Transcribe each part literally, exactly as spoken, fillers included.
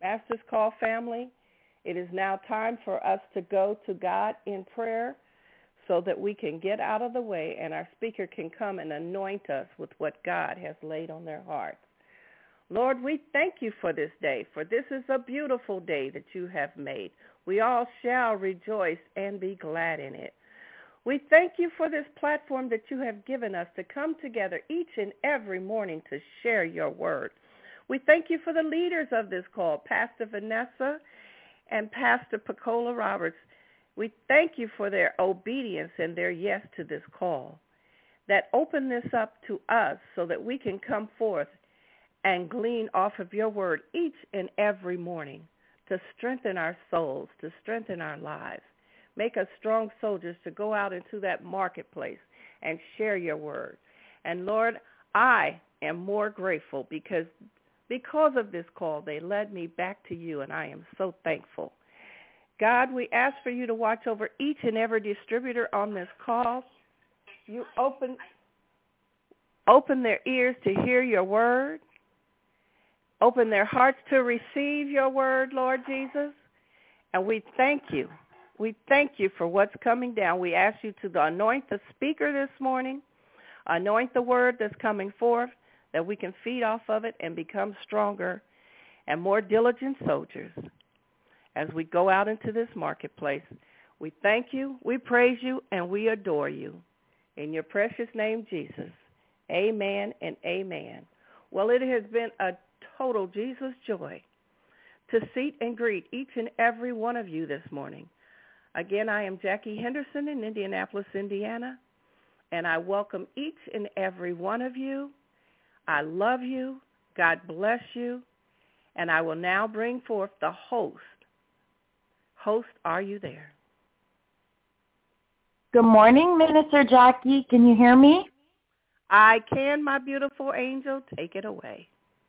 Master's Call family, it is now time for us to go to God in prayer so that we can get out of the way and our speaker can come and anoint us with what God has laid on their hearts. Lord, we thank you for this day, for this is a beautiful day that you have made. We all shall rejoice and be glad in it. We thank you for this platform that you have given us to come together each and every morning to share your word. We thank you for the leaders of this call, Pastor Vanessa and Pastor Pacola Roberts. We thank you for their obedience and their yes to this call that open this up to us so that we can come forth and glean off of your word each and every morning to strengthen our souls, to strengthen our lives. Make us strong soldiers to go out into that marketplace and share your word. And Lord, I am more grateful because because of this call, they led me back to you, and I am so thankful. God, we ask for you to watch over each and every distributor on this call. You open, open their ears to hear your word. Open their hearts to receive your word, Lord Jesus. And we thank you. We thank you for what's coming down. We ask you to anoint the speaker this morning, anoint the word that's coming forth, that we can feed off of it and become stronger and more diligent soldiers as we go out into this marketplace. We thank you, we praise you, and we adore you. In your precious name, Jesus, amen and amen. Well, it has been a total Jesus joy to seat and greet each and every one of you this morning. Again, I am Jackie Henderson in Indianapolis, Indiana, and I welcome each and every one of you. I love you. God bless you. And I will now bring forth the host. Host, are you there? Good morning, Minister Jackie. Can you hear me? I can, my beautiful angel. Take it away.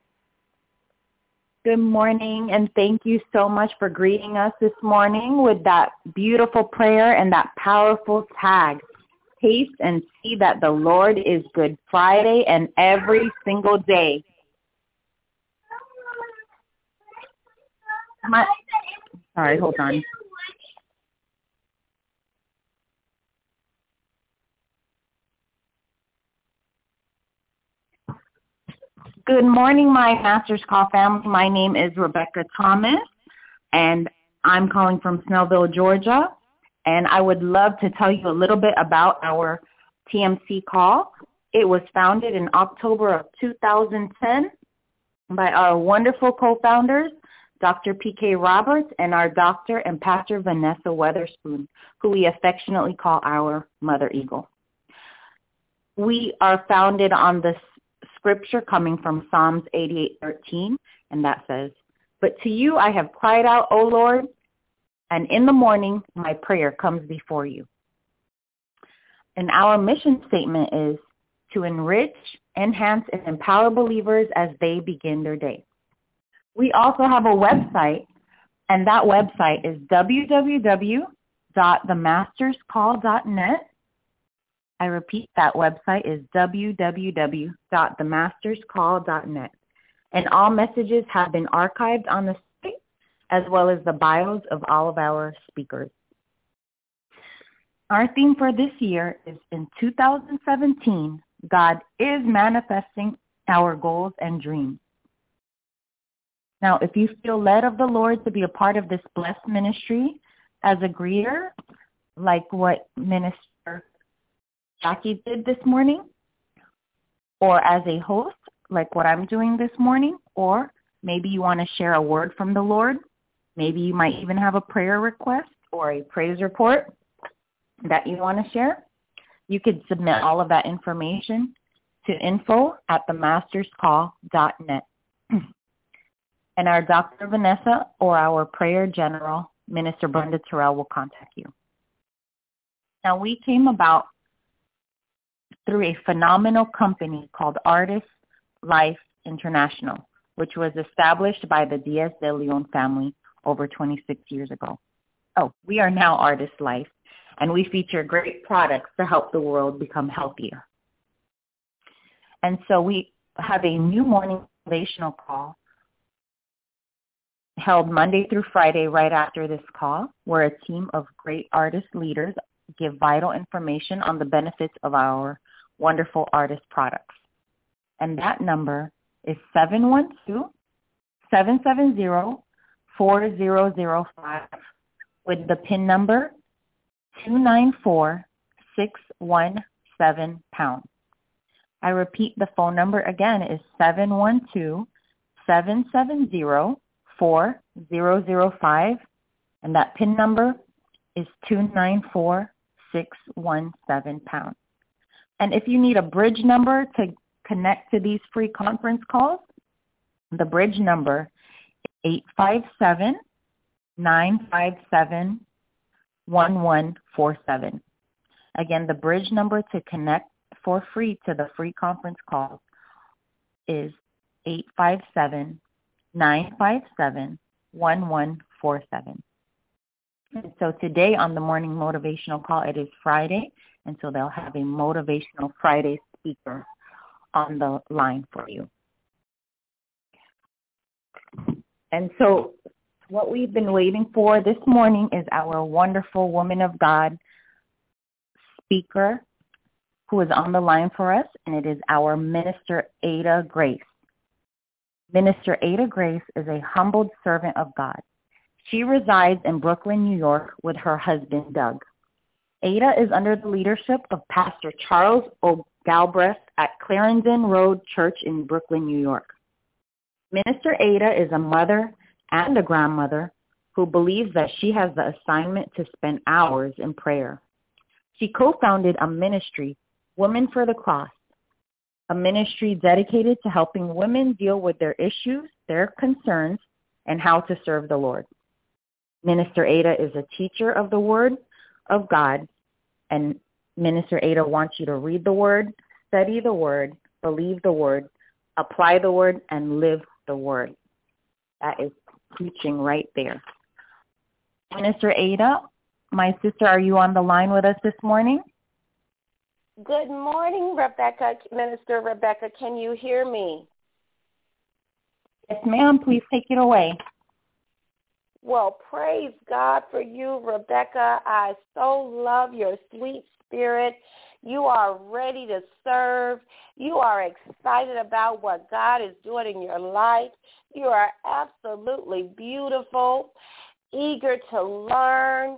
Good morning, and thank you so much for greeting us this morning with that beautiful prayer and that powerful tag. Taste and see that the Lord is good Friday and every single day. My, sorry, hold on. Good morning, my Master's Call family. My name is Rebecca Thomas, and I'm calling from Snellville, Georgia. And I would love to tell you a little bit about our T M C call. It was founded in October of two thousand ten by our wonderful co-founders, Doctor P K Roberts and our doctor and Pastor Vanessa Weatherspoon, who we affectionately call our Mother Eagle. We are founded on the scripture coming from Psalms eighty-eight thirteen, and that says, "But to you I have cried out, O Lord, and in the morning my prayer comes before you." And our mission statement is to enrich, enhance, and empower believers as they begin their day. We also have a website, and that website is w w w dot the masters call dot net. I repeat, that website is w w w dot the masters call dot net. And all messages have been archived on the site, as well as the bios of all of our speakers. Our theme for this year is in two thousand seventeen, God is manifesting our goals and dreams. Now, if you feel led of the Lord to be a part of this blessed ministry as a greeter, like what Minister Jackie did this morning, or as a host, like what I'm doing this morning, or maybe you want to share a word from the Lord, maybe you might even have a prayer request or a praise report that you want to share, you could submit all of that information to info at the masters call dot net. And our Doctor Vanessa or our prayer general, Minister Brenda Terrell, will contact you. Now, we came about through a phenomenal company called Artist Life International, which was established by the Diaz de Leon family over twenty-six years ago. Oh, we are now Artist Life, and we feature great products to help the world become healthier. And so we have a new morning motivational call held Monday through Friday right after this call, where a team of great artist leaders give vital information on the benefits of our wonderful artist products. And that number is seven one two, seven seven zero, four zero zero five with the PIN number two nine four six one seven pound. I repeat, the phone number again is seven one two, seven seven zero, four zero zero five, and that PIN number is two nine four six one seven pound. And if you need a bridge number to connect to these free conference calls, the bridge number is eight five seven, nine five seven, one one four seven. Again, the bridge number to connect for free to the free conference calls is eight five seven, nine five seven, one one four seven. And so today on the morning motivational call, it is Friday, and so they'll have a Motivational Friday speaker on the line for you. And so what we've been waiting for this morning is our wonderful woman of God speaker who is on the line for us, and it is our Minister Ada Grace. Minister Ada Grace is a humbled servant of God. She resides in Brooklyn, New York with her husband, Doug. Ada is under the leadership of Pastor Charles O. Galbraith at Clarendon Road Church in Brooklyn, New York. Minister Ada is a mother and a grandmother who believes that she has the assignment to spend hours in prayer. She co-founded a ministry, Women for the Cross, a ministry dedicated to helping women deal with their issues, their concerns, and how to serve the Lord. Minister Ada is a teacher of the Word of God, and Minister Ada wants you to read the Word, study the Word, believe the Word, apply the Word, and live the Word. That is teaching right there. Minister Ada, my sister, are you on the line with us this morning? Good morning, Rebecca. Minister Rebecca, can you hear me? Yes, ma'am. Please take it away. Well, praise God for you, Rebecca. I so love your sweet spirit. You are ready to serve. You are excited about what God is doing in your life. You are absolutely beautiful, eager to learn,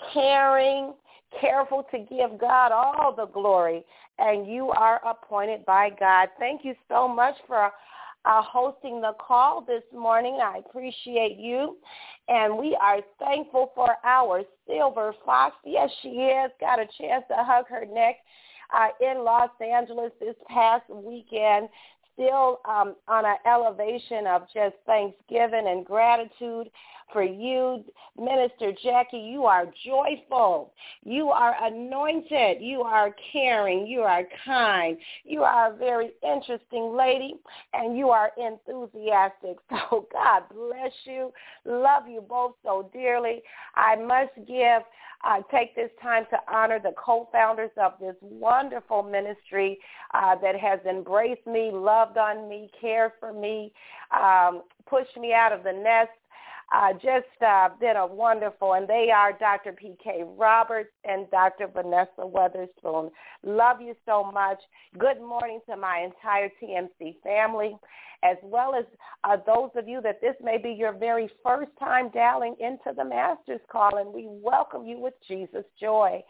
caring, careful to give God all the glory, and you are appointed by God. Thank you so much for uh, hosting the call this morning. I appreciate you, and we are thankful for our Silver Fox. Yes, she is. Got a chance to hug her neck uh, in Los Angeles this past weekend. Still um, on an elevation of just thanksgiving and gratitude for you, Minister Jackie. You are joyful. You are anointed. You are caring. You are kind. You are a very interesting lady, and you are enthusiastic. So God bless you. Love you both so dearly. I must give, uh, take this time to honor the co-founders of this wonderful ministry uh, that has embraced me, loved on me, cared for me, um, pushed me out of the nest. Uh, just uh, been a wonderful, and they are Doctor P K Roberts and Doctor Vanessa Weatherspoon. Love you so much. Good morning to my entire T M C family, as well as uh, those of you that this may be your very first time dialing into the Master's Call, and we welcome you with Jesus' joy.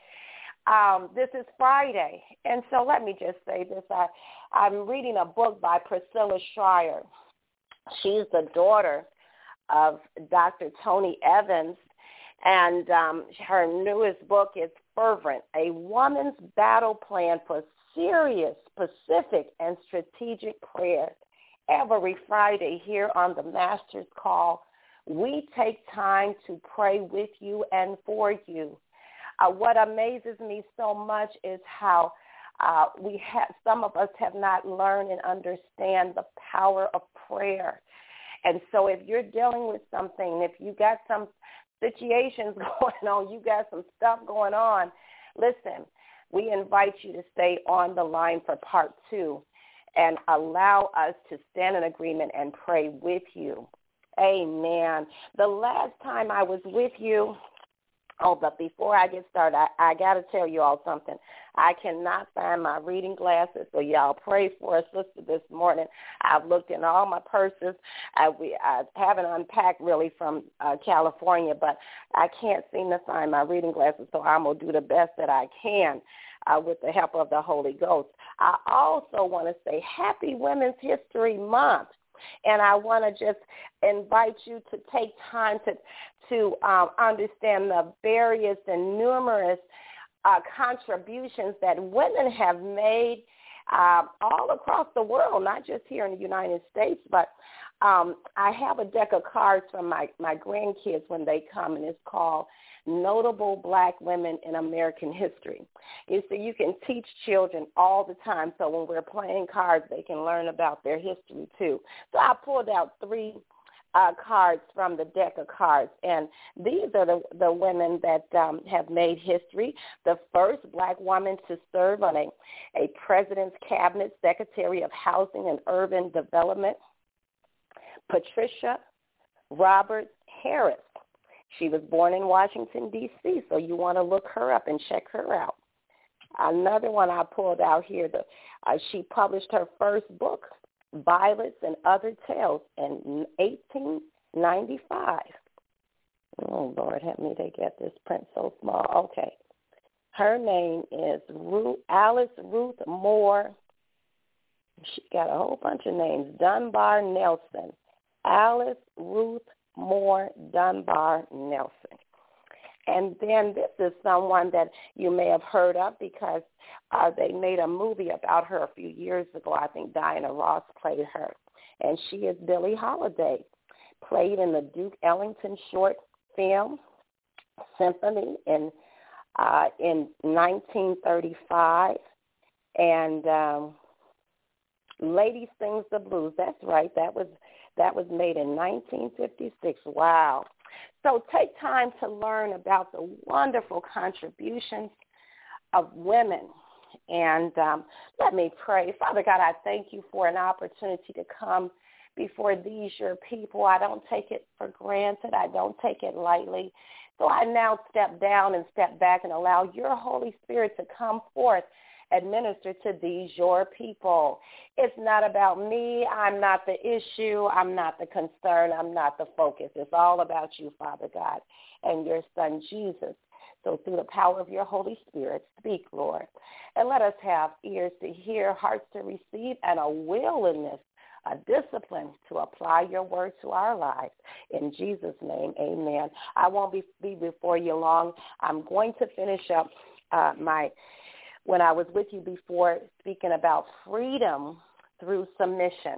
Um, this is Friday, and so let me just say this. I, I'm reading a book by Priscilla Schreier. She's the daughter of Doctor Tony Evans, and um, her newest book is Fervent, A Woman's Battle Plan for Serious, Specific, and Strategic Prayer. Every Friday here on the Master's Call, we take time to pray with you and for you. Uh, what amazes me so much is how uh, we have, some of us have not learned and understand the power of prayer. And so if you're dealing with something, if you got some situations going on, you got some stuff going on, listen, we invite you to stay on the line for part two and allow us to stand in agreement and pray with you Amen. The last time I was with you, oh, but before I get started, I, I got to tell you all something. I cannot find my reading glasses, so y'all pray for a sister this morning. I've looked in all my purses. I, we, I haven't unpacked really from uh, California, but I can't seem to find my reading glasses, so I'm going to do the best that I can uh, with the help of the Holy Ghost. I also want to say Happy Women's History Month. And I want to just invite you to take time to to um, understand the various and numerous uh, contributions that women have made uh, all across the world, not just here in the United States, but um, I have a deck of cards from my, my grandkids when they come, and it's called Notable Black Women in American History. You see, you can teach children all the time, so when we're playing cards, they can learn about their history too. So I pulled out three uh, cards from the deck of cards, and these are the, the women that um, have made history. The first black woman to serve on a, a president's cabinet, Secretary of Housing and Urban Development, Patricia Roberts Harris. She was born in Washington, D C, so you want to look her up and check her out. Another one I pulled out here, the, uh, she published her first book, Violets and Other Tales, in eighteen ninety-five. Oh, Lord, help me to get this print so small. Okay. Her name is Ruth, Alice Ruth Moore. She got a whole bunch of names. Dunbar Nelson. Alice Ruth Moore Dunbar Nelson. And then this is someone that you may have heard of because uh, they made a movie about her a few years ago. I think Diana Ross played her. And she is Billie Holiday, played in the Duke Ellington short film Symphony in uh, in nineteen thirty-five. And um, Lady Sings the Blues. That's right. That was That was made in nineteen fifty-six. Wow. So take time to learn about the wonderful contributions of women. And um, let me pray. Father God, I thank you for an opportunity to come before these, your people. I don't take it for granted. I don't take it lightly. So I now step down and step back and allow your Holy Spirit to come forth and minister to these, your people. It's not about me. I'm not the issue. I'm not the concern. I'm not the focus. It's all about you, Father God, and your Son, Jesus. So through the power of your Holy Spirit, speak, Lord. And let us have ears to hear, hearts to receive, and a willingness, a discipline to apply your word to our lives. In Jesus' name, amen. I won't be, be before you long. I'm going to finish up uh, my, when I was with you before, speaking about freedom through submission.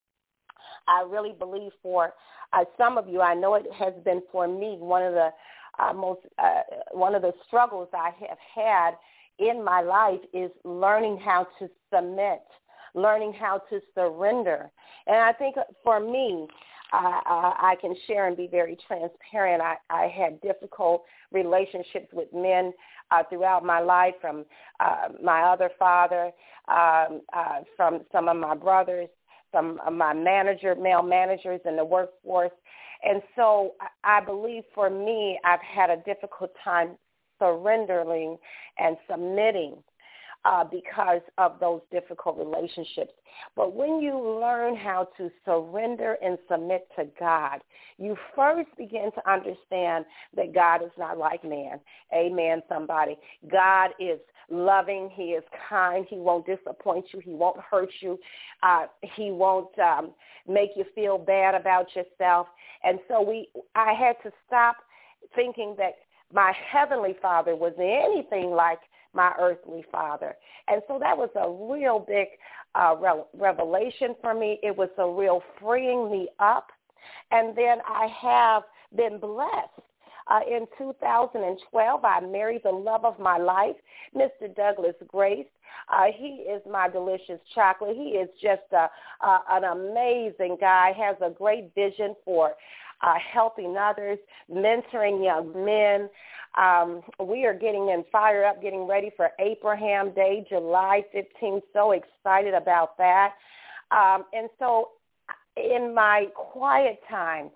I really believe for uh, some of you, I know it has been for me, one of the uh, most, uh, one of the struggles I have had in my life is learning how to submit, learning how to surrender. And I think for me, uh, I can share and be very transparent. I, I had difficult relationships with men uh, throughout my life, from uh, my other father, um, uh, from some of my brothers, from my manager, male managers in the workforce. And so I believe for me, I've had a difficult time surrendering and submitting Uh, because of those difficult relationships. But when you learn how to surrender and submit to God, you first begin to understand that God is not like man. Amen, somebody. God is loving. He is kind. He won't disappoint you. He won't hurt you. Uh, he won't um, make you feel bad about yourself. And so we, I had to stop thinking that my heavenly Father was anything like my earthly father. And so that was a real big uh, re- revelation for me. It was a real freeing me up. And then I have been blessed. Uh, in two thousand twelve, I married the love of my life, Mister Douglas Grace. Uh, he is my delicious chocolate. He is just a, uh, an amazing guy, has a great vision for uh, helping others, mentoring young men. Um, we are getting in fired up, getting ready for Abraham Day, July fifteenth. So excited about that. Um, and so in my quiet time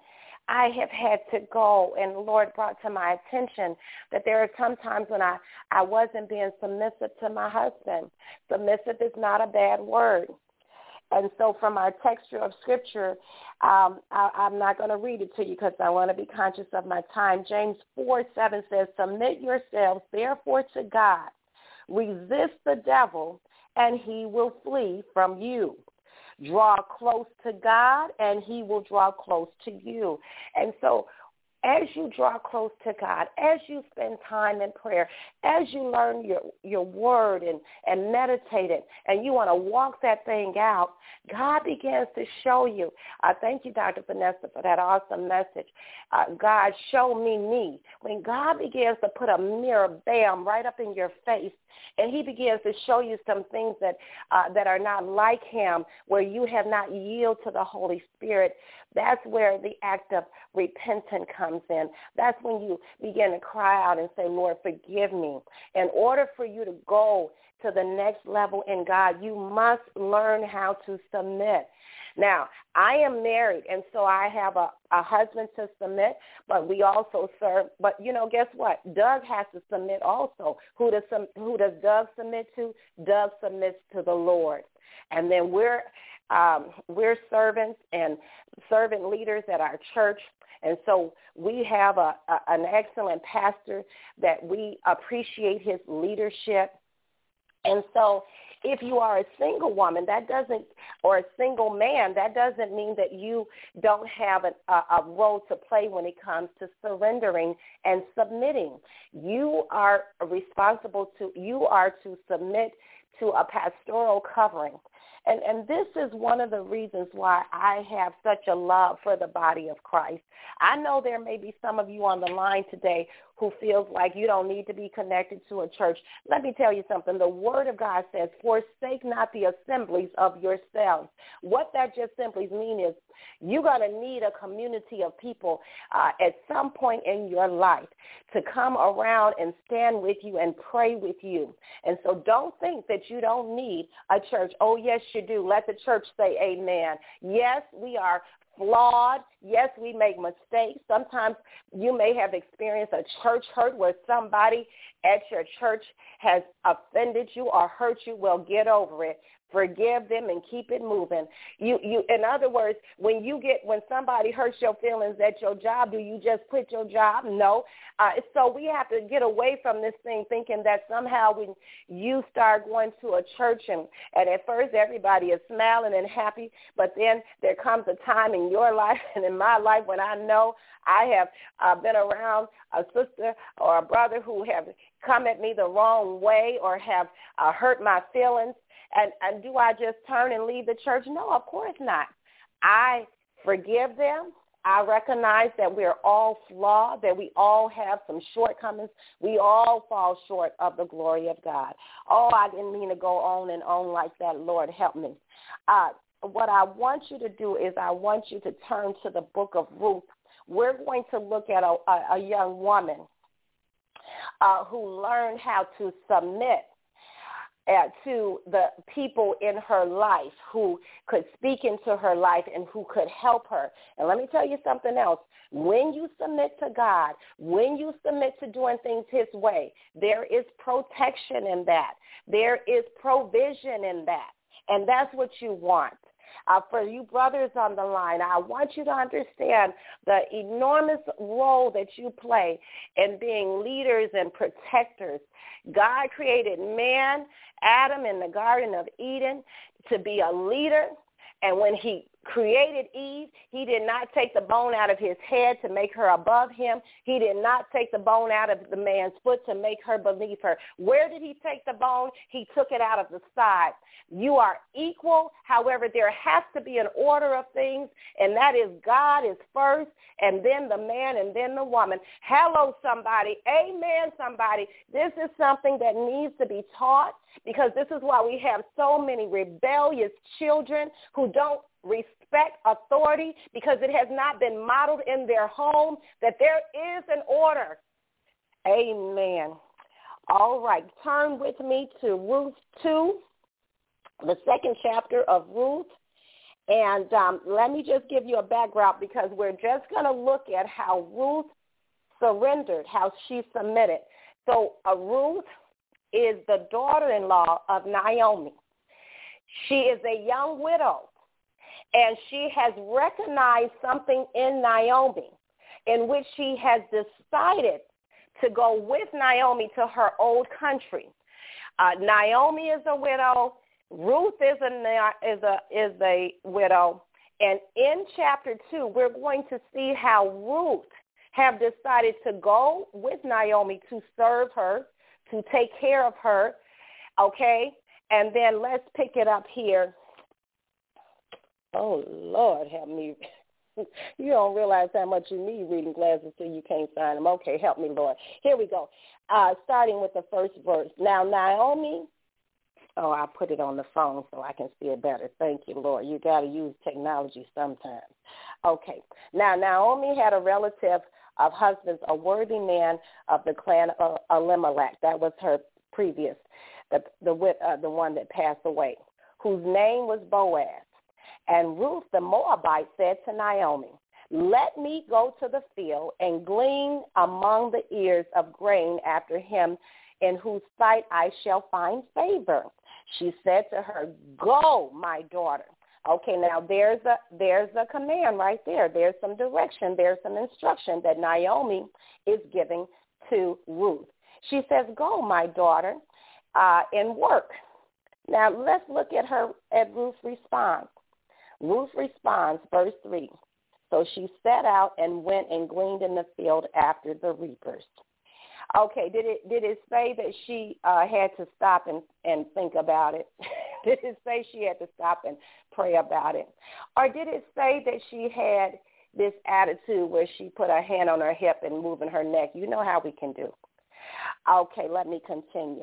I have had to go, and the Lord brought to my attention that there are some times when I, I wasn't being submissive to my husband. Submissive is not a bad word. And so from our texture of Scripture, um, I, I'm not going to read it to you because I want to be conscious of my time. James four seven says, submit yourselves, therefore, to God. Resist the devil, and he will flee from you. Draw close to God, and he will draw close to you. And so as you draw close to God, as you spend time in prayer, as you learn your, your word and, and meditate it, and you want to walk that thing out, God begins to show you. Uh, thank you, Doctor Vanessa, for that awesome message. Uh, God, show me me. When God begins to put a mirror, bam, right up in your face, and he begins to show you some things that uh, that are not like him, where you have not yielded to the Holy Spirit, that's where the act of repentance comes in. That's when you begin to cry out and say, Lord, forgive me. In order for you to go to the next level in God, you must learn how to submit. Now, I am married, and so I have a, a husband to submit, but we also serve. But, you know, guess what? Doug has to submit also. Who does, who does Doug submit to? Doug submits to the Lord. And then we're um, we're servants and servant leaders at our church. And so we have a, a, an excellent pastor that we appreciate his leadership. And so if you are a single woman, that doesn't, or a single man, that doesn't mean that you don't have a, a, a role to play when it comes to surrendering and submitting. You are responsible to, you are to submit to a pastoral covering. And, and this is one of the reasons why I have such a love for the body of Christ. I know there may be some of you on the line today who feels like you don't need to be connected to a church. Let me tell you something. The Word of God says, forsake not the assemblies of yourselves. What that just simply means is you're going to need a community of people uh, at some point in your life to come around and stand with you and pray with you. And so don't think that you don't need a church. Oh, yes, you do. Let the church say amen. Yes, we are flawed. Yes, we make mistakes. Sometimes you may have experienced a church hurt where somebody at your church has offended you or hurt you. Well, get over it. Forgive them and keep it moving. You, you. In other words, when you get, when somebody hurts your feelings at your job, do you just quit your job? No. Uh, so we have to get away from this thing thinking that somehow when you start going to a church and, and at first everybody is smiling and happy, but then there comes a time in your life and in my life when I know I have uh, been around a sister or a brother who have come at me the wrong way or have uh, hurt my feelings. And, and do I just turn and leave the church? No, of course not. I forgive them. I recognize that we're all flawed, that we all have some shortcomings. We all fall short of the glory of God. Oh, I didn't mean to go on and on like that. Lord, help me. Uh, what I want you to do is I want you to turn to the book of Ruth. We're going to look at a, a, a young woman uh, who learned how to submit Uh, to the people in her life who could speak into her life and who could help her. And let me tell you something else. When you submit to God, when you submit to doing things his way, there is protection in that. There is provision in that. And that's what you want. Uh, for you brothers on the line, I want you to understand the enormous role that you play in being leaders and protectors. God created man, Adam, in the Garden of Eden to be a leader. And when he created Eve, he did not take the bone out of his head to make her above him. He did not take the bone out of the man's foot to make her beneath her. Where did he take the bone? He took it out of the side. You are equal. However, there has to be an order of things, and that is God is first, and then the man, and then the woman. Hello, somebody. Amen, somebody. This is something that needs to be taught, because this is why we have so many rebellious children who don't respect authority, because it has not been modeled in their home that there is an order. Amen. All right, turn with me to Ruth two, the second chapter of Ruth, And um, let me just give you a background because we're just going to look at how Ruth surrendered, how she submitted. So uh, Ruth is the daughter-in-law of Naomi. She is a young widow, and she has recognized something in Naomi in which she has decided to go with Naomi to her old country. Uh, Naomi is a widow. Ruth is a, is a is a widow. And in chapter two, we're going to see how Ruth have decided to go with Naomi to serve her, to take care of her, okay? And then let's pick it up here. Oh, Lord, help me. You don't realize how much you need reading glasses till you can't find them. Okay, help me, Lord. Here we go. Uh, starting with the first verse. Now, Naomi, oh, I put it on the phone so I can see it better. Thank you, Lord. You got to use technology sometimes. Okay. Now, Naomi had a relative of husbands, a worthy man of the clan of Elimelech. That was her previous, the the, uh, the one that passed away, whose name was Boaz. And Ruth the Moabite said to Naomi, let me go to the field and glean among the ears of grain after him in whose sight I shall find favor. She said to her, go, my daughter. Okay, now there's a there's a command right there. There's some direction. There's some instruction that Naomi is giving to Ruth. She says, go, my daughter, uh, and work. Now let's look at her at Ruth's response. Ruth responds, verse three. So she set out and went and gleaned in the field after the reapers. Okay, did it did it say that she uh, had to stop and, and think about it? Did it say she had to stop and pray about it? Or did it say that she had this attitude where she put her hand on her hip and moving her neck? You know how we can do. Okay, let me continue.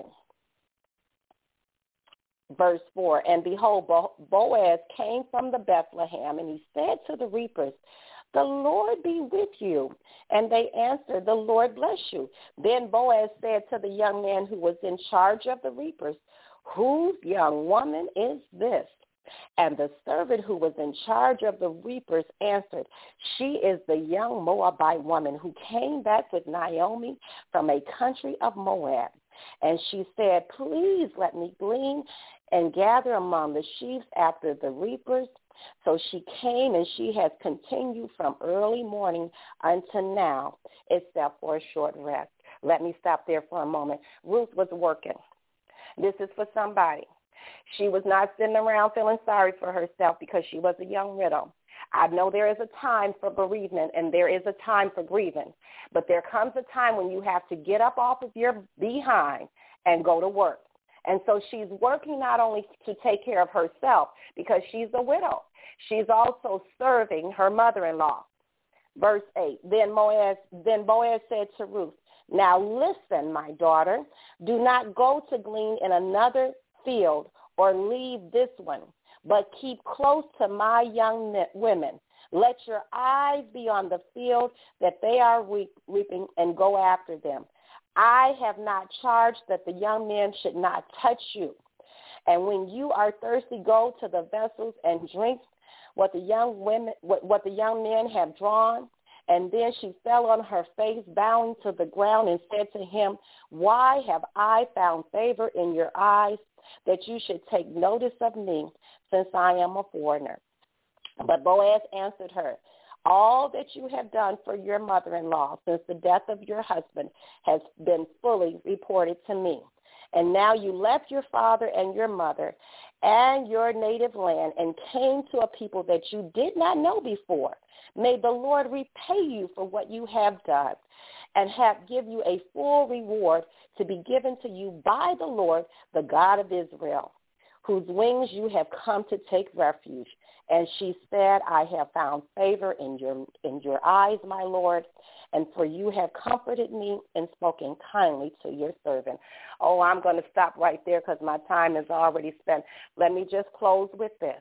Verse four, and behold, Bo- Boaz came from the Bethlehem, and he said to the reapers, the Lord be with you. And they answered, the Lord bless you. Then Boaz said to the young man who was in charge of the reapers, whose young woman is this? And the servant who was in charge of the reapers answered, she is the young Moabite woman who came back with Naomi from a country of Moab. And she said, please let me glean and gather among the sheaves after the reapers. So she came, and she has continued from early morning until now, except for a short rest. Let me stop there for a moment. Ruth was working. This is for somebody. She was not sitting around feeling sorry for herself because she was a young widow. I know there is a time for bereavement and there is a time for grieving, but there comes a time when you have to get up off of your behind and go to work. And so she's working not only to take care of herself because she's a widow. She's also serving her mother-in-law. Verse eight, then Boaz, then Boaz said to Ruth, now listen, my daughter, do not go to glean in another field or leave this one, but keep close to my young women. Let your eyes be on the field that they are reaping and go after them. I have not charged that the young men should not touch you. And when you are thirsty, go to the vessels and drink what the young women, what, what the young men have drawn. And then she fell on her face, bowing to the ground, and said to him, why have I found favor in your eyes that you should take notice of me, since I am a foreigner? But Boaz answered her, all that you have done for your mother-in-law since the death of your husband has been fully reported to me. And now you left your father and your mother and your native land and came to a people that you did not know before. May the Lord repay you for what you have done and have give you a full reward to be given to you by the Lord, the God of Israel, whose wings you have come to take refuge. And she said, I have found favor in your in your eyes, my Lord, and for you have comforted me and spoken kindly to your servant. Oh, I'm going to stop right there because my time is already spent. Let me just close with this.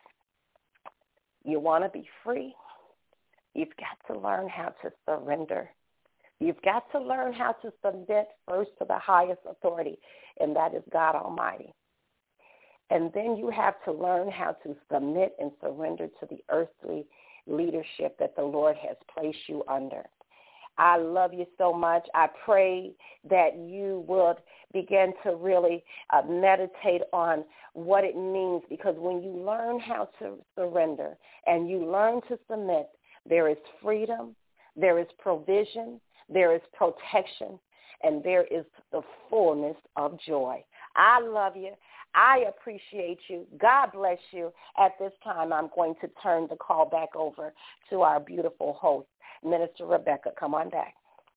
You want to be free? You've got to learn how to surrender. You've got to learn how to submit first to the highest authority, and that is God Almighty. And then you have to learn how to submit and surrender to the earthly leadership that the Lord has placed you under. I love you so much. I pray that you would begin to really uh, meditate on what it means, because when you learn how to surrender and you learn to submit, there is freedom, there is provision, there is protection, and there is the fullness of joy. I love you. I appreciate you. God bless you. At this time, I'm going to turn the call back over to our beautiful host, Minister Rebecca. Come on back.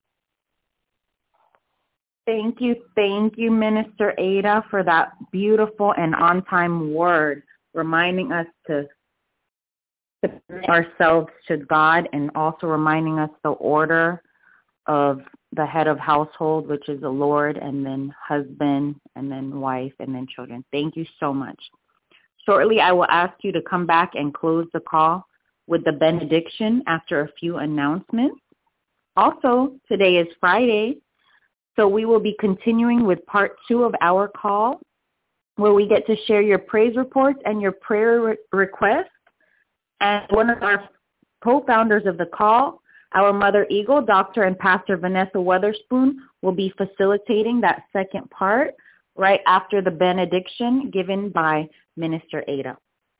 Thank you. Thank you, Minister Ada, for that beautiful and on-time word, reminding us to submit ourselves to God and also reminding us the order of the head of household, which is the Lord, and then husband, and then wife, and then children. Thank you so much. Shortly, I will ask you to come back and close the call with the benediction after a few announcements. Also, today is Friday, so we will be continuing with part two of our call, where we get to share your praise reports and your prayer re- requests. And one of our co-founders of the call, our Mother Eagle, Doctor and Pastor Vanessa Weatherspoon, will be facilitating that second part right after the benediction given by Minister Ada.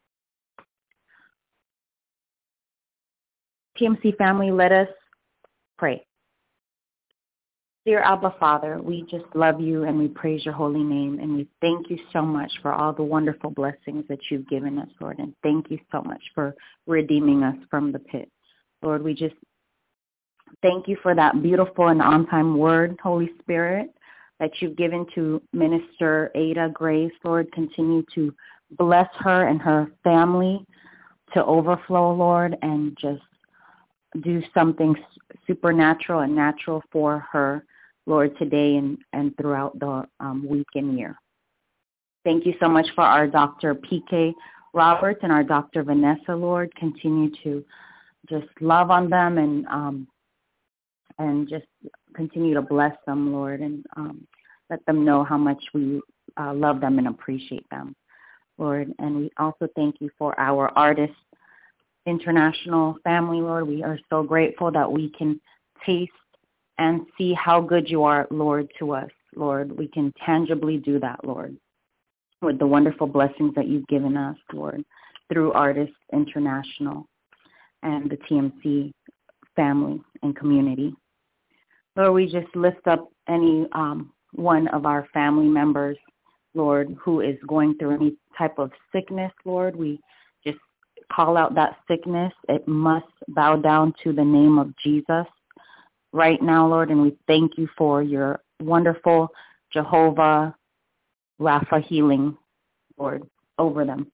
T M C family, let us pray. Dear Abba Father, we just love you and we praise your holy name, and we thank you so much for all the wonderful blessings that you've given us, Lord, and thank you so much for redeeming us from the pit. Lord, we just thank you for that beautiful and on-time word, Holy Spirit, that you've given to Minister Ada Grace. Lord, continue to bless her and her family to overflow, Lord, and just do something supernatural and natural for her, Lord, today and, and throughout the um, week and year. Thank you so much for our Doctor P K Roberts and our Doctor Vanessa, Lord. Continue to just love on them and um, and just continue to bless them, Lord, and um, let them know how much we uh, love them and appreciate them, Lord. And we also thank you for our Artists International family, Lord. We are so grateful that we can taste and see how good you are, Lord, to us, Lord. We can tangibly do that, Lord, with the wonderful blessings that you've given us, Lord, through Artists International and the T M C family and community. Lord, we just lift up any um, one of our family members, Lord, who is going through any type of sickness, Lord. We just call out that sickness. It must bow down to the name of Jesus right now, Lord, and we thank you for your wonderful Jehovah Rapha healing, Lord, over them.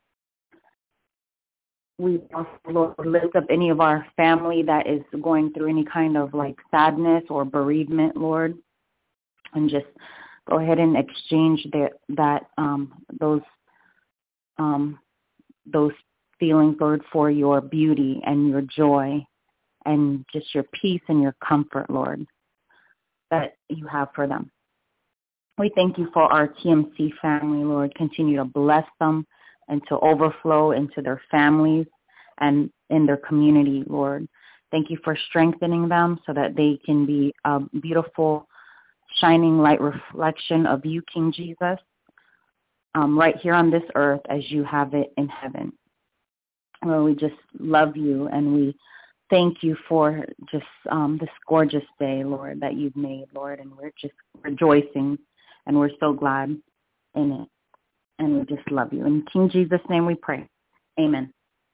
We also, Lord, lift up any of our family that is going through any kind of like sadness or bereavement, Lord, and just go ahead and exchange that that um, those um, those feelings, Lord, for your beauty and your joy and just your peace and your comfort, Lord, that you have for them. We thank you for our T M C family, Lord. Continue to bless them and to overflow into their families and in their community, Lord. Thank you for strengthening them so that they can be a beautiful, shining light reflection of you, King Jesus, um, right here on this earth as you have it in heaven. Lord, we just love you, and we thank you for just um, this gorgeous day, Lord, that you've made, Lord, and we're just rejoicing, and we're so glad in it, and we just love you. In King Jesus' name we pray. Amen.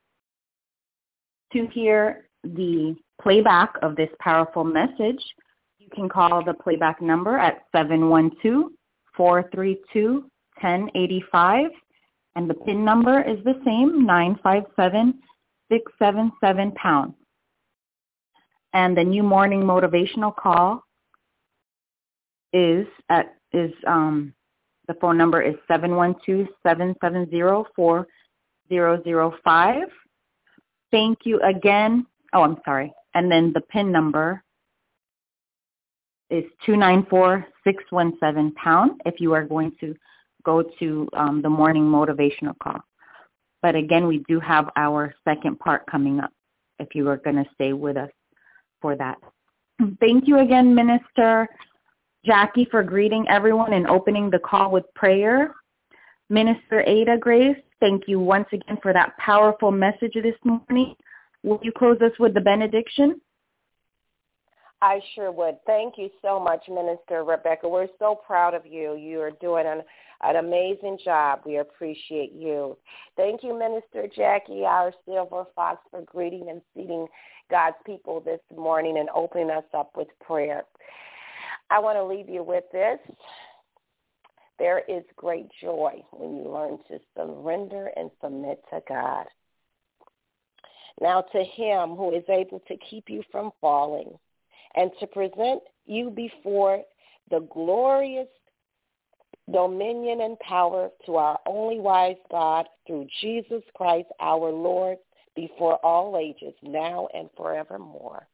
To hear the playback of this powerful message, you can call the playback number at seven one two, four three two, one zero eight five. And the PIN number is the same, nine five seven, six seven seven pound. And the new morning motivational call is at is um the phone number is seven one two, seven seven zero, four zero zero five. Thank you again. Oh, I'm sorry. And then the PIN number is two nine four, six one seven pound if you are going to go to um, the morning motivational call. But again, we do have our second part coming up if you are going to stay with us for that. Thank you again, Minister Jackie, for greeting everyone and opening the call with prayer. Minister Ada Grace, thank you once again for that powerful message this morning. Will you close us with the benediction? I sure would. Thank you so much, Minister Rebecca. We're so proud of you. You are doing an, an amazing job. We appreciate you. Thank you, Minister Jackie, our Silver Fox, for greeting and seating God's people this morning and opening us up with prayer. I want to leave you with this. There is great joy when you learn to surrender and submit to God. Now to him who is able to keep you from falling and to present you before the glorious dominion and power to our only wise God through Jesus Christ our Lord, before all ages, now and forevermore.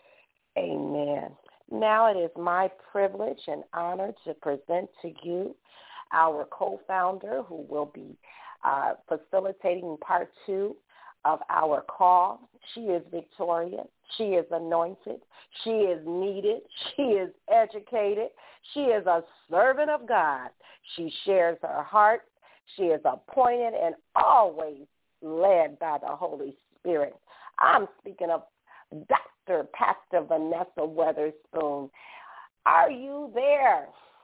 Amen. Now it is my privilege and honor to present to you our co-founder who will be uh, facilitating part two of our call. She is Victoria. She is anointed. She is needed. She is educated. She is a servant of God. She shares her heart. She is appointed and always led by the Holy Spirit. I'm speaking of Doctor Pastor Vanessa Weatherspoon. Are you there?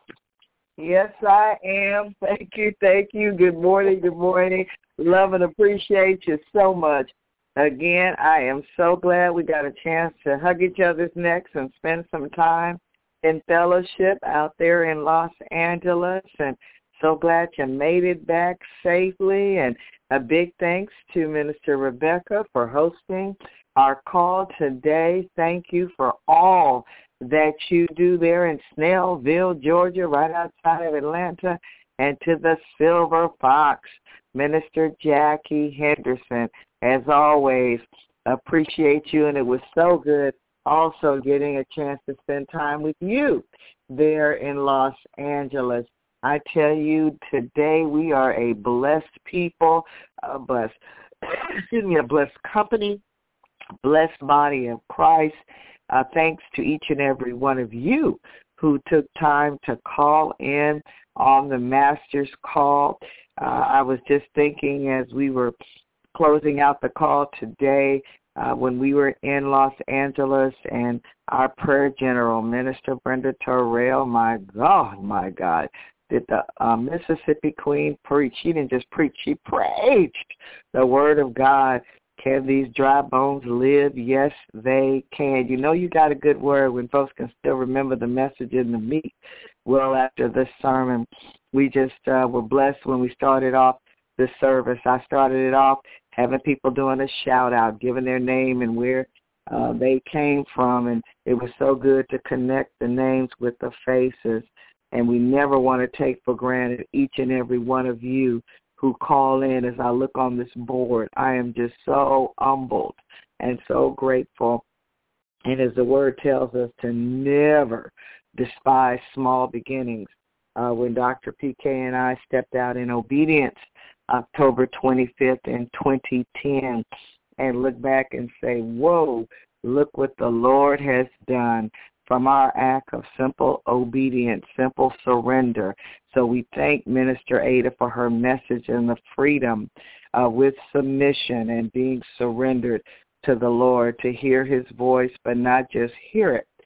Yes, I am. Thank you, thank you. Good morning, good morning. Love and appreciate you so much. Again, I am so glad we got a chance to hug each other's necks and spend some time in fellowship out there in Los Angeles, and so glad you made it back safely. And a big thanks to Minister Rebecca for hosting our call today. Thank you for all that you do there in Snellville, Georgia, right outside of Atlanta, and to the Silver Fox, Minister Jackie Henderson. As always, appreciate you, and it was so good also getting a chance to spend time with you there in Los Angeles. I tell you, today we are a blessed people, a blessed, excuse me, a blessed company, blessed body of Christ. Uh, thanks to each and every one of you who took time to call in on the Master's Call. Uh, I was just thinking as we were closing out the call today, uh, when we were in Los Angeles, and our prayer general, Minister Brenda Terrell, my God, my God, did the uh, Mississippi Queen preach. She didn't just preach, she preached the word of God. Can these dry bones live? Yes, they can. You know you got a good word when folks can still remember the message in the meat. Well, after this sermon, we just uh, were blessed when we started off the service. I started it off having people doing a shout-out, giving their name and where uh, they came from, and it was so good to connect the names with the faces. And we never want to take for granted each and every one of you who call in. As I look on this board, I am just so humbled and so grateful. And as the word tells us, to never despise small beginnings. Uh, when Doctor P K and I stepped out in obedience October twenty-fifth in twenty ten, and look back and say, whoa, look what the Lord has done from our act of simple obedience, simple surrender. So we thank Minister Ada for her message and the freedom uh, with submission and being surrendered to the Lord, to hear his voice, but not just hear it,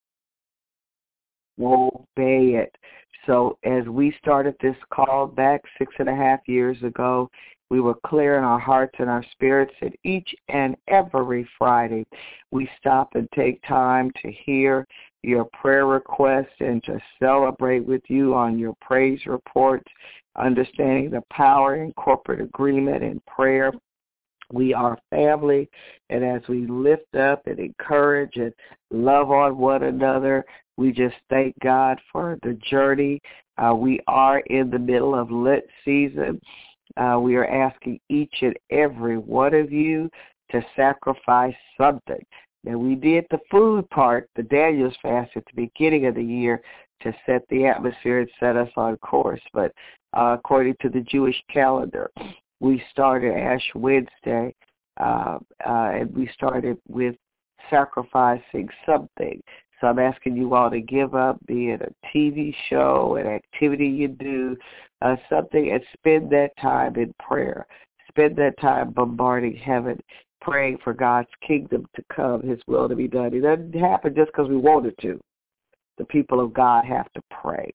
obey it. So as we started this call back six and a half years ago, we were clear in our hearts and our spirits that each and every Friday we stop and take time to hear your prayer requests and to celebrate with you on your praise reports, understanding the power in corporate agreement and prayer. We are family, and as we lift up and encourage and love on one another, we just thank God for the journey. Uh, we are in the middle of Lent season. Uh, we are asking each and every one of you to sacrifice something. Now, we did the food part, the Daniel's fast at the beginning of the year to set the atmosphere and set us on course. But uh, according to the Jewish calendar. We started Ash Wednesday, uh, uh, and we started with sacrificing something. So I'm asking you all to give up, be it a T V show, an activity you do, uh, something, and spend that time in prayer. Spend that time bombarding heaven, praying for God's kingdom to come, his will to be done. It doesn't happen just because we want it to. The people of God have to pray.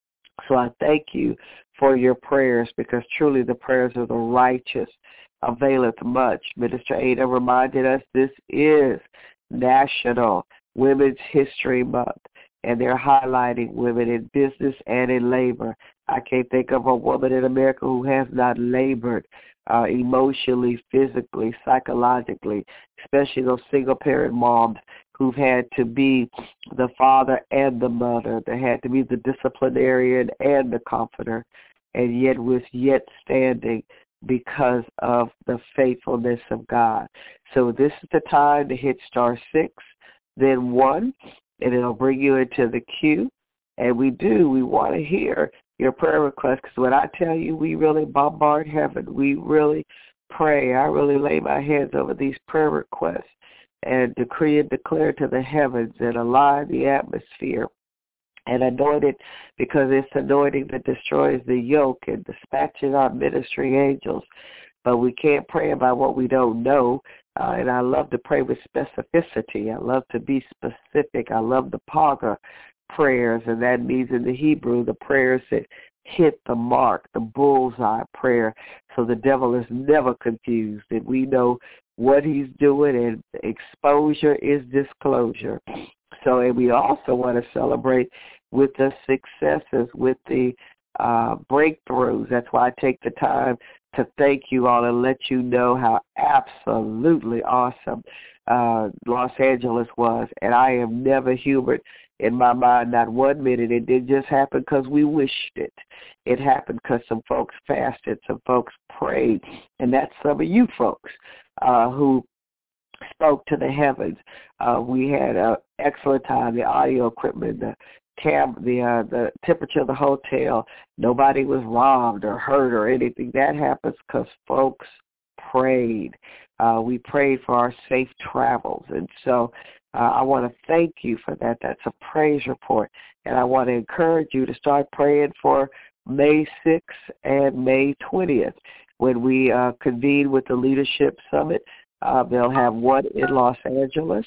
So I thank you for your prayers, because truly the prayers of the righteous availeth much. Minister Ada reminded us this is National Women's History Month, and they're highlighting women in business and in labor. I can't think of a woman in America who has not labored uh, emotionally, physically, psychologically, especially those single-parent moms who've had to be the father and the mother. They had to be the disciplinarian and the comforter, and yet was yet standing because of the faithfulness of God. So this is the time to hit star six, then one, and it'll bring you into the queue. And we do, we want to hear your prayer requests, because when I tell you we really bombard heaven, we really pray. I really lay my hands over these prayer requests and decree and declare to the heavens and align the atmosphere and anoint it, because it's anointing that destroys the yoke and dispatches our ministry angels. But we can't pray about what we don't know. Uh, and I love to pray with specificity. I love to be specific. I love the Paga prayers, and that means in the Hebrew the prayers that hit the mark, the bullseye prayer. So the devil is never confused, and we know what he's doing, and exposure is disclosure. So, and we also want to celebrate with the successes, with the uh, breakthroughs. That's why I take the time to thank you all and let you know how absolutely awesome uh, Los Angeles was. And I am never humored in my mind, not one minute. It didn't just happen because we wished it. It happened because some folks fasted, some folks prayed, and that's some of you folks uh, who spoke to the heavens. Uh, we had an excellent time. The audio equipment, the cam, the uh, the temperature of the hotel. Nobody was robbed or hurt or anything. That happens because folks prayed. Uh, we prayed for our safe travels, and so uh, I want to thank you for that. That's a praise report, and I want to encourage you to start praying for May sixth and May twentieth when we uh, convene with the Leadership Summit. Uh, they'll have one in Los Angeles,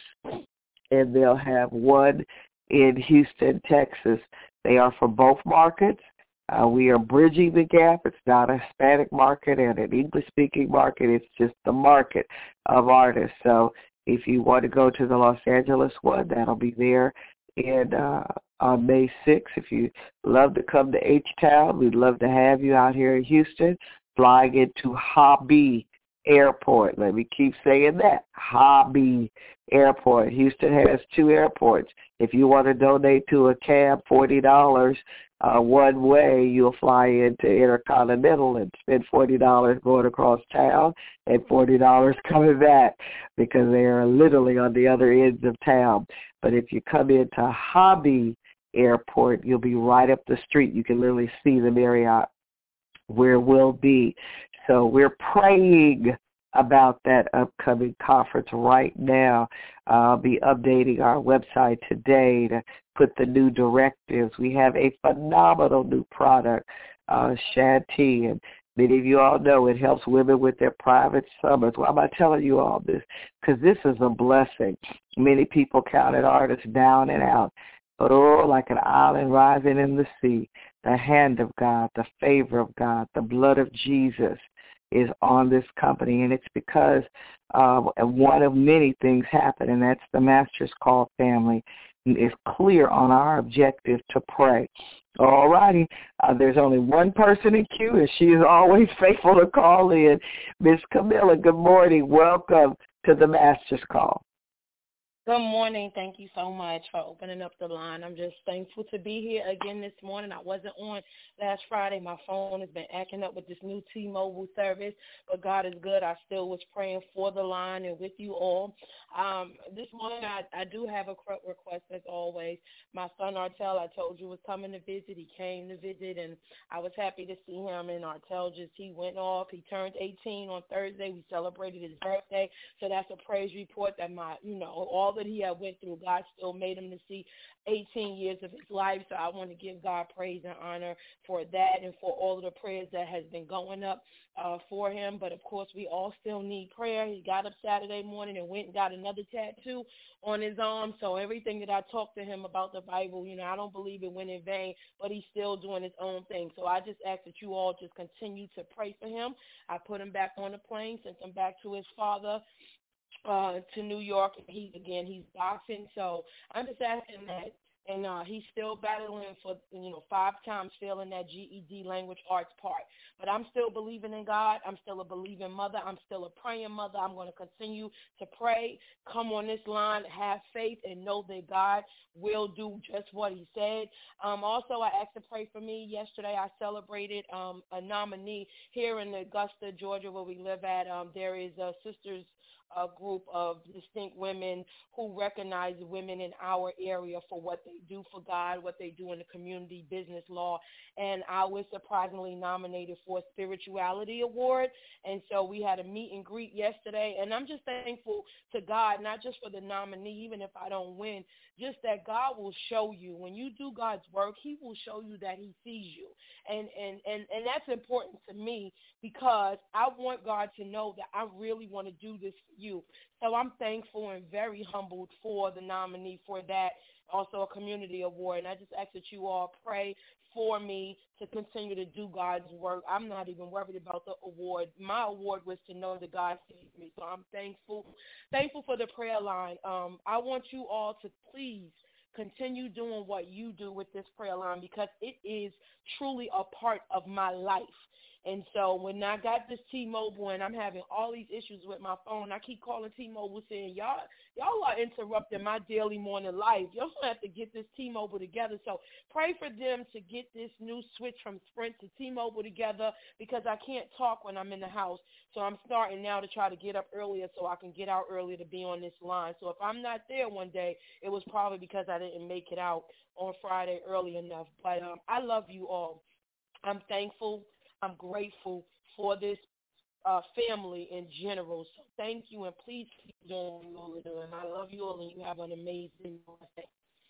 and they'll have one in Houston, Texas. They are for both markets. Uh, we are bridging the gap. It's not a Hispanic market and an English-speaking market. It's just the market of artists. So if you want to go to the Los Angeles one, that'll be there in, uh, on May sixth. If you love to come to H-Town, we'd love to have you out here in Houston, flying into Hobby Airport. Let me keep saying that. Hobby Airport. Houston has two airports. If you want to donate to a cab, forty dollars uh, one way, you'll fly into Intercontinental and spend forty dollars going across town and forty dollars coming back, because they are literally on the other ends of town. But if you come into Hobby Airport, you'll be right up the street. You can literally see the Marriott where we'll be. So we're praying about that upcoming conference right now. I'll be updating our website today to put the new directives. We have a phenomenal new product, uh, Shanti, and many of you all know it helps women with their private summers. Why am I telling you all this? Because this is a blessing. Many people counted artists down and out, but oh, like an island rising in the sea, the hand of God, the favor of God, the blood of Jesus is on this company, and it's because uh, one of many things happen, and that's the Master's Call family is clear on our objective to pray. All righty. Uh, there's only one person in queue, and she is always faithful to call in. Miss Camilla, good morning. Welcome to the Master's Call. Good morning. Thank you so much for opening up the line. I'm just thankful to be here again this morning. I wasn't on last Friday. My phone has been acting up with this new T-Mobile service, but God is good. I still was praying for the line and with you all. Um, this morning, I, I do have a request as always. My son, Artel, I told you was coming to visit. He came to visit, and I was happy to see him. And Artel just, he went off. He turned eighteen on Thursday. We celebrated his birthday. So that's a praise report that my, you know, all that he had went through, God still made him to see eighteen years of his life. So I want to give God praise and honor for that and for all of the prayers that has been going up uh, for him. But, of course, we all still need prayer. He got up Saturday morning and went and got another tattoo on his arm. So everything that I talked to him about the Bible, you know, I don't believe it went in vain, but he's still doing his own thing. So I just ask that you all just continue to pray for him. I put him back on the plane, sent him back to his father, Uh, to New York. He again, he's boxing, so I'm just asking that. And uh, he's still battling for, you know, five times failing that G E D language arts part. But I'm still believing in God. I'm still a believing mother. I'm still a praying mother. I'm going to continue to pray, come on this line, have faith, and know that God will do just what he said. Um, also, I asked to pray for me. Yesterday, I celebrated um, a nominee here in Augusta, Georgia, where we live at. Um, there is a Sisters a group of distinct women who recognize women in our area for what they do for God, what they do in the community, business law. And I was surprisingly nominated for a Spirituality Award. And so we had a meet and greet yesterday. And I'm just thankful to God, not just for the nominee, even if I don't win, just that God will show you. When you do God's work, he will show you that he sees you. And, and, and, and that's important to me because I want God to know that I really want to do this for you. So I'm thankful and very humbled for the nominee for that, also a community award. And I just ask that you all pray for me to continue to do God's work. I'm not even worried about the award. My award was to know that God sees me. So I'm thankful, thankful for the prayer line. Um, I want you all to please continue doing what you do with this prayer line because it is truly a part of my life. And so when I got this T-Mobile and I'm having all these issues with my phone, I keep calling T-Mobile saying, y'all y'all are interrupting my daily morning life. Y'all have to get this T-Mobile together. So pray for them to get this new switch from Sprint to T-Mobile together because I can't talk when I'm in the house. So I'm starting now to try to get up earlier so I can get out earlier to be on this line. So if I'm not there one day, it was probably because I didn't make it out on Friday early enough. But um, I love you all. I'm thankful. I'm grateful for this uh, family in general. So thank you, and please keep doing what you all are doing. I love you all, and you have an amazing day.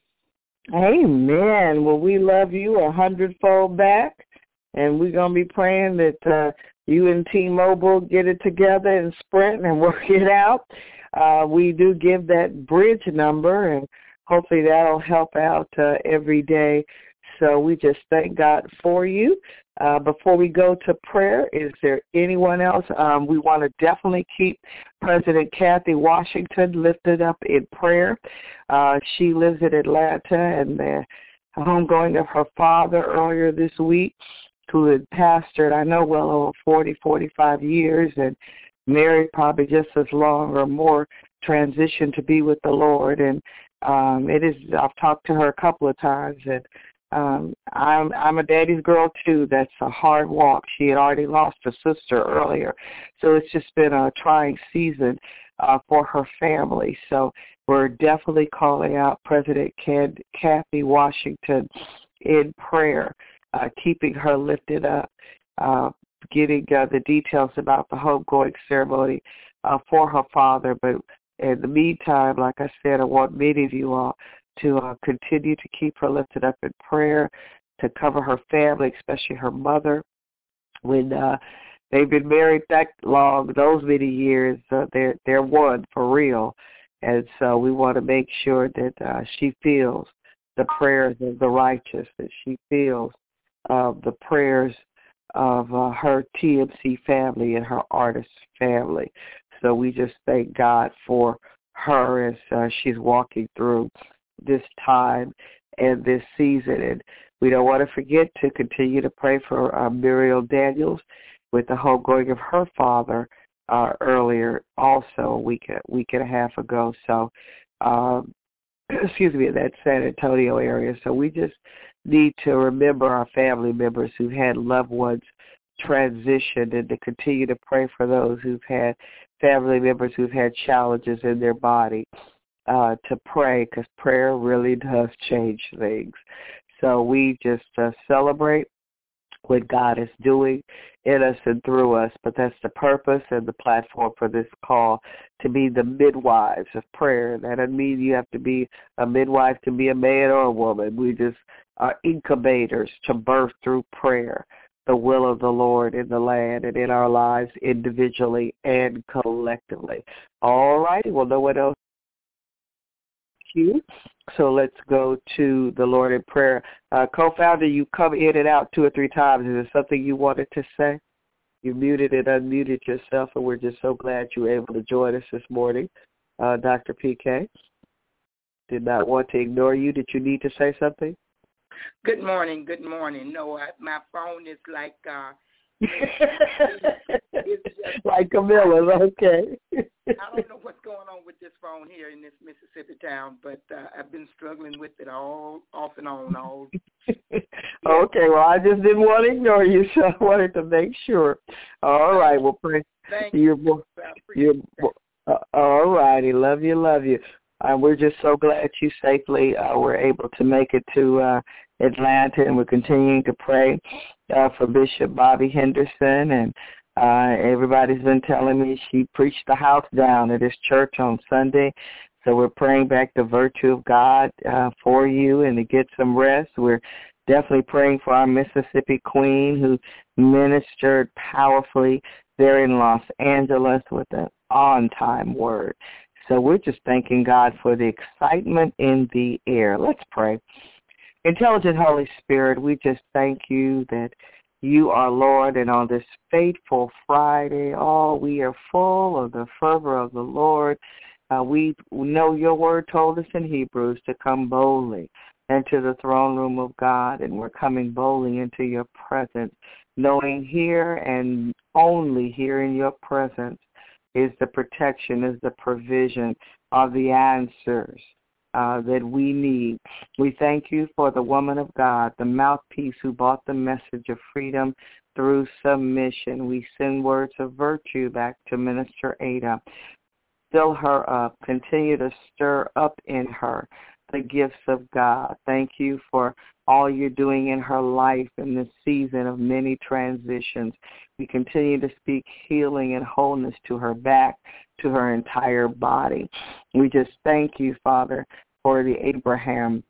Amen. Well, we love you a hundredfold back, and we're going to be praying that uh, you and T-Mobile get it together and Sprint and work it out. Uh, we do give that bridge number, and hopefully that'll help out uh, every day. So we just thank God for you. Uh, before we go to prayer, is there anyone else? Um, we want to definitely keep President Kathy Washington lifted up in prayer. Uh, she lives in Atlanta, and the homegoing of her father earlier this week, who had pastored, I know, well over forty, forty-five years, and married probably just as long or more, transitioned to be with the Lord. And um, it is, I've talked to her a couple of times, and Um, I'm I'm a daddy's girl too. That's a hard walk. She had already lost a sister earlier, so it's just been a trying season uh, for her family. So we're definitely calling out President Kathy Washington in prayer, uh, keeping her lifted up, uh, getting uh, the details about the homegoing ceremony uh, for her father. But in the meantime, like I said, I want many of you all to uh, continue to keep her lifted up in prayer, to cover her family, especially her mother. When uh, they've been married that long, those many years, uh, they're they're one for real. And so we want to make sure that uh, she feels the prayers of the righteous, that she feels uh, the prayers of uh, her T M C family and her artist family. So we just thank God for her as uh, she's walking through this time and this season. And we don't want to forget to continue to pray for uh, Muriel Daniels with the homegoing of her father uh, earlier, also a week, a week and a half ago. So um, excuse me, in that San Antonio area. So we just need to remember our family members who had loved ones transition and to continue to pray for those who've had family members who've had challenges in their body, uh, to pray, because prayer really does change things. So we just uh, celebrate what God is doing in us and through us, but that's the purpose and the platform for this call, to be the midwives of prayer. That doesn't mean you have to be a midwife to be a man or a woman. We just are incubators to birth through prayer the will of the Lord in the land and in our lives individually and collectively. All righty, well, no one else. You. So let's go to the Lord in prayer. Uh, co-founder, you come in and out two or three times. Is there something you wanted to say? You muted and unmuted yourself, and we're just so glad you were able to join us this morning. Uh, Doctor P K, did not want to ignore you. Did you need to say something? Good morning, good morning. No, I, my phone is like... Uh, it's just, like Camilla's, okay. I don't know what's going on with this phone here in this Mississippi town, but uh, I've been struggling with it all off and on. All. Okay, well, I just didn't want to ignore you, so I wanted to make sure. All right, well, pray. Thank you're, you. You're, uh, all righty, love you, love you. Uh, we're just so glad you safely uh, were able to make it to uh, Atlanta, and we're continuing to pray uh, for Bishop Bobby Henderson. And uh, everybody's been telling me she preached the house down at his church on Sunday. So we're praying back the virtue of God uh, for you and to get some rest. We're definitely praying for our Mississippi Queen who ministered powerfully there in Los Angeles with an on-time word. So we're just thanking God for the excitement in the air. Let's pray. Intelligent Holy Spirit, we just thank you that you are Lord, and on this fateful Friday, oh, we are full of the fervor of the Lord. Uh, we know your word told us in Hebrews to come boldly into the throne room of God, and we're coming boldly into your presence, knowing here and only here in your presence is the protection, is the provision of the answers uh, that we need. We thank you for the woman of God, the mouthpiece who brought the message of freedom through submission. We send words of virtue back to Minister Ada. Fill her up. Continue to stir up in her the gifts of God. Thank you for all you're doing in her life in this season of many transitions. We continue to speak healing and wholeness to her back, to her entire body. We just thank you, Father, for the Abraham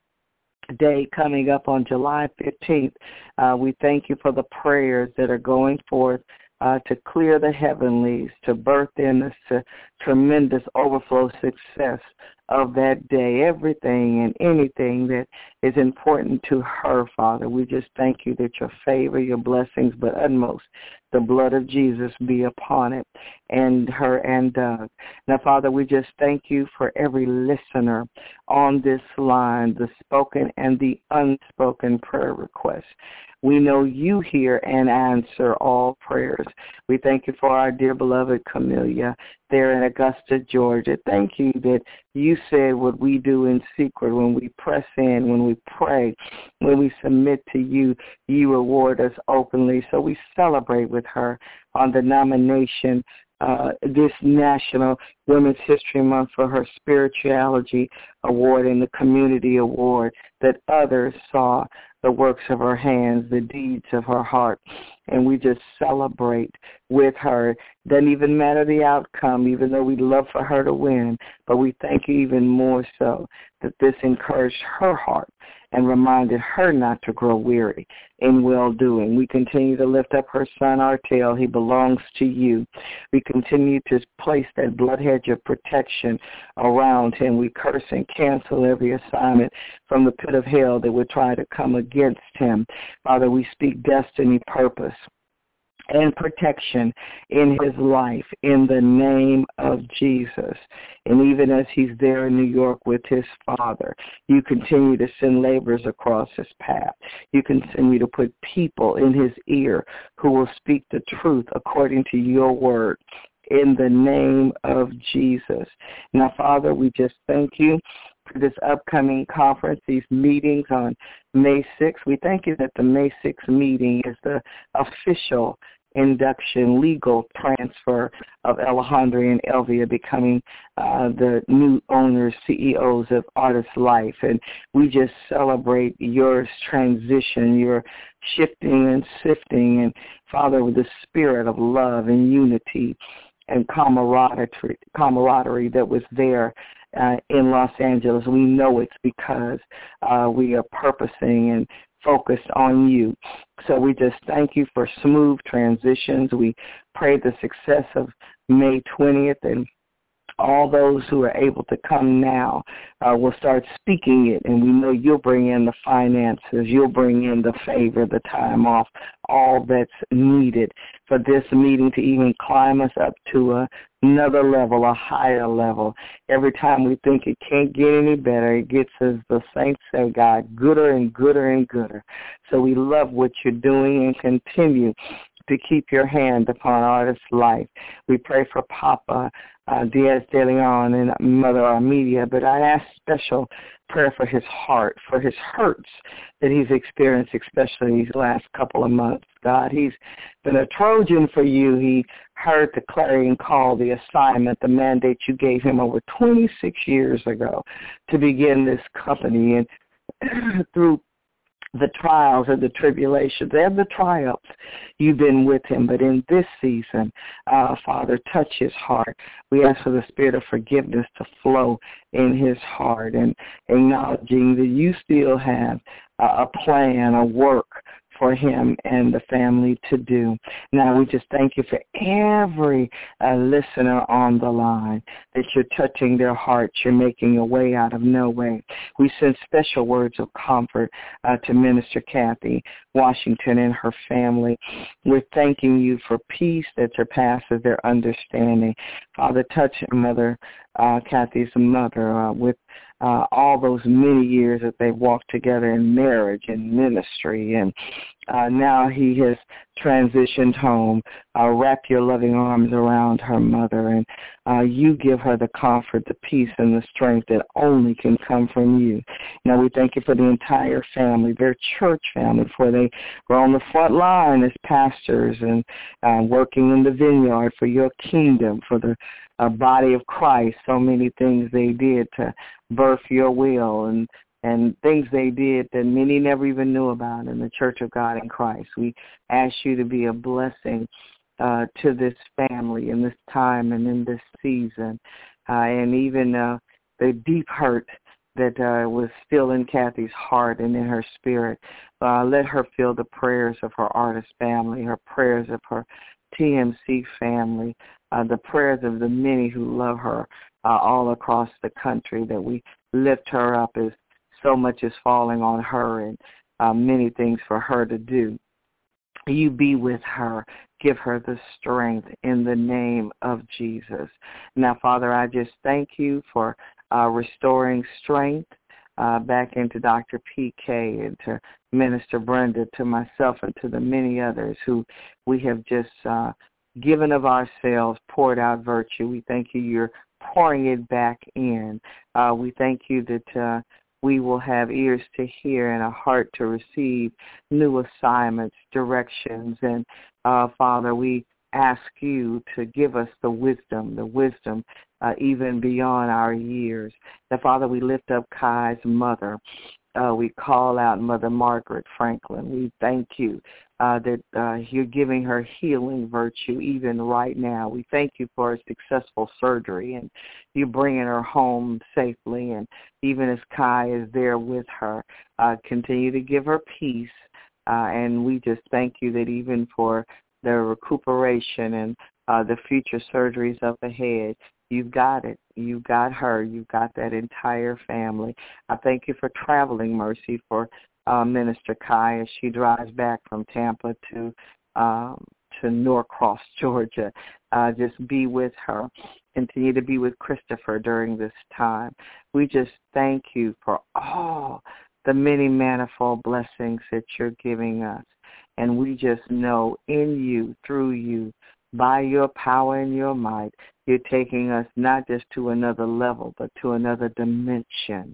Day coming up on July fifteenth. Uh, we thank you for the prayers that are going forth uh, to clear the heavenlies, to birth in this uh, tremendous overflow success of that day, everything and anything that is important to her, Father. We just thank you that your favor, your blessings, but utmost the blood of Jesus be upon it and her and Doug. Now, Father, we just thank you for every listener on this line, the spoken and the unspoken prayer requests. We know you hear and answer all prayers. We thank you for our dear beloved Camellia there in Augusta, Georgia. Thank you that you said what we do in secret when we press in, when we pray, when we submit to you, you reward us openly. So we celebrate with her on the nomination uh, this National Women's History Month for her Spirituality Award and the Community Award, that others saw the works of her hands, the deeds of her heart. And we just celebrate with her. Doesn't even matter the outcome, even though we'd love for her to win. But we thank you even more so that this encouraged her heart and reminded her not to grow weary in well-doing. We continue to lift up her son, Artel. He belongs to you. We continue to place that blood hedge of protection around him. We curse and cancel every assignment from the pit of hell that would try to come against him. Father, we speak destiny, purpose, and protection in his life in the name of Jesus. And even as he's there in New York with his father, you continue to send laborers across his path. You continue to put people in his ear who will speak the truth according to your word in the name of Jesus. Now, Father, we just thank you for this upcoming conference, these meetings on May sixth. We thank you that the May sixth meeting is the official induction, legal transfer of Alejandra and Elvia becoming uh, the new owners, C E Os of Artist Life. And we just celebrate your transition, your shifting and sifting, and, Father, with the spirit of love and unity and camaraderie, camaraderie that was there uh, in Los Angeles. We know it's because uh, we are purposing and focused on you. So we just thank you for smooth transitions. We pray the success of May twentieth, and all those who are able to come now uh, will start speaking it, and we know you'll bring in the finances, you'll bring in the favor, the time off, all that's needed for this meeting to even climb us up to a, another level, a higher level. Every time we think it can't get any better, it gets, as the saints say, God, gooder and gooder and gooder. So we love what you're doing, and continue to keep your hand upon Artist Life. We pray for Papa uh, Diaz de Leon and Mother Armedia, but I ask special prayer for his heart, for his hurts that he's experienced, especially these last couple of months. God, he's been a Trojan for you. He heard the clarion call, the assignment, the mandate you gave him over twenty-six years ago to begin this company, and through the trials and the tribulations and the triumphs, you've been with him. But in this season, uh, Father, touch his heart. We ask for the spirit of forgiveness to flow in his heart, and acknowledging that you still have uh, a plan, a work for him and the family to do. Now we just thank you for every uh, listener on the line, that you're touching their hearts, you're making a way out of no way. We send special words of comfort uh, to Minister Kathy Washington and her family. We're thanking you for peace that surpasses their understanding. Father, touch Mother uh, Kathy's mother uh, with Uh, all those many years that they've walked together in marriage and ministry, and uh, now he has transitioned home. Uh, wrap your loving arms around her mother, and uh, you give her the comfort, the peace, and the strength that only can come from you. Now we thank you for the entire family, their church family, for they were on the front line as pastors and uh, working in the vineyard for your kingdom, for the uh, body of Christ. So many things they did to birth your will, and and things they did that many never even knew about in the Church of God in Christ. We ask you to be a blessing uh, to this family in this time and in this season, uh, and even uh, the deep hurt that uh, was still in Kathy's heart and in her spirit. Uh, let her feel the prayers of her artist family, her prayers of her T M C family, uh, the prayers of the many who love her uh, all across the country, that we lift her up as so much is falling on her, and uh, many things for her to do. You be with her. Give her the strength in the name of Jesus. Now, Father, I just thank you for uh, restoring strength uh, back into Doctor P K and to Minister Brenda, to myself, and to the many others who we have just uh, given of ourselves, poured out virtue. We thank you you're pouring it back in. Uh, we thank you that uh, we will have ears to hear and a heart to receive new assignments, directions. And, uh, Father, we ask you to give us the wisdom, the wisdom uh, even beyond our years. That, Father, we lift up Kai's mother. Uh, we call out Mother Margaret Franklin. We thank you uh, that uh, you're giving her healing virtue even right now. We thank you for a successful surgery, and you bringing her home safely. And even as Kai is there with her, uh, continue to give her peace. Uh, and we just thank you that even for the recuperation and uh, the future surgeries up ahead, you've got it. You've got her. You've got that entire family. I thank you for traveling mercy for uh, Minister Kai as she drives back from Tampa to um, to Norcross, Georgia. Uh, just be with her. Continue to be with Christopher during this time. We just thank you for all the many manifold blessings that you're giving us. And we just know in you, through you, by your power and your might, you're taking us not just to another level, but to another dimension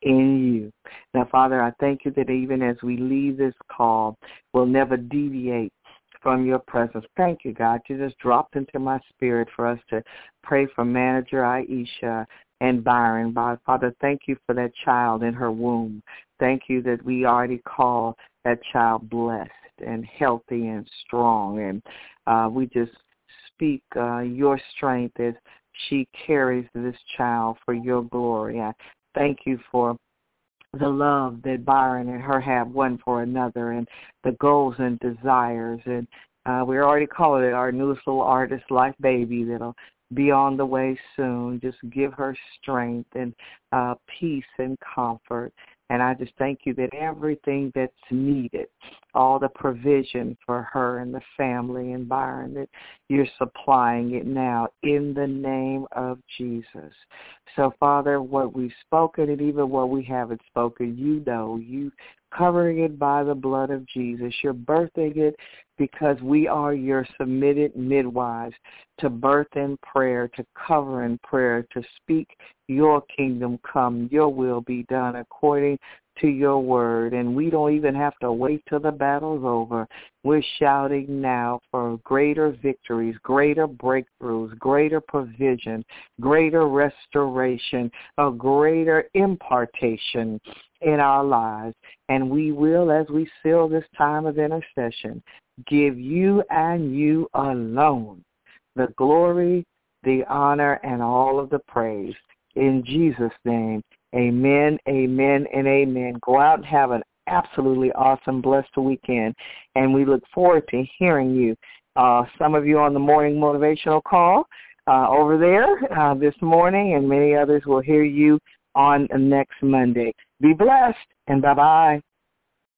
in you. Now, Father, I thank you that even as we leave this call, we'll never deviate from your presence. Thank you, God. You just dropped into my spirit for us to pray for manager Aisha and Byron. Father, thank you for that child in her womb. Thank you that we already call that child blessed and healthy and strong. And uh, we just speak uh, your strength as she carries this child for your glory. I thank you for the love that Byron and her have one for another, and the goals and desires. And uh, we're already calling it our newest little artist, Life Baby, that'll be on the way soon. Just give her strength and uh, peace and comfort. And I just thank you that everything that's needed, all the provision for her and the family and Byron, that you're supplying it now in the name of Jesus. So, Father, what we've spoken and even what we haven't spoken, you know, you covering it by the blood of Jesus. You're birthing it because we are your submitted midwives to birth in prayer, to cover in prayer, to speak your kingdom come, your will be done according to your word. And we don't even have to wait till the battle's over. We're shouting now for greater victories, greater breakthroughs, greater provision, greater restoration, a greater impartation in our lives. And we will, as we seal this time of intercession, give you and you alone the glory, the honor, and all of the praise. In Jesus' name, amen, amen, and amen. Go out and have an absolutely awesome, blessed weekend, and we look forward to hearing you. Uh, some of you on the morning motivational call uh, over there uh, this morning, and many others will hear you on next Monday. Be blessed, and bye-bye.